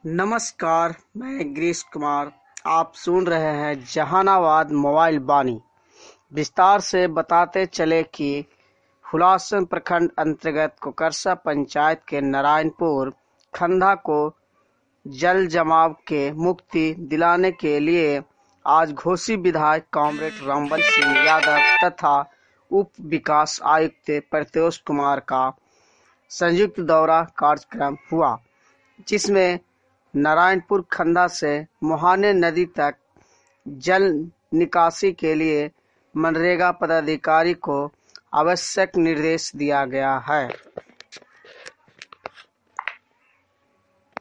नमस्कार, मैं गिरीश कुमार। आप सुन रहे हैं जहानाबाद मोबाइल बानी। विस्तार से बताते चले कि हुलासन प्रखंड अंतर्गत कोकरसा पंचायत के नारायणपुर खंधा को जल जमाव के मुक्ति दिलाने के लिए आज घोसी विधायक कॉमरेड रामबल सिंह यादव तथा उप विकास आयुक्त प्रत्योष कुमार का संयुक्त दौरा कार्यक्रम हुआ, जिसमें नारायणपुर खंधा से मुहाने नदी तक जल निकासी के लिए मनरेगा पदाधिकारी को आवश्यक निर्देश दिया गया है।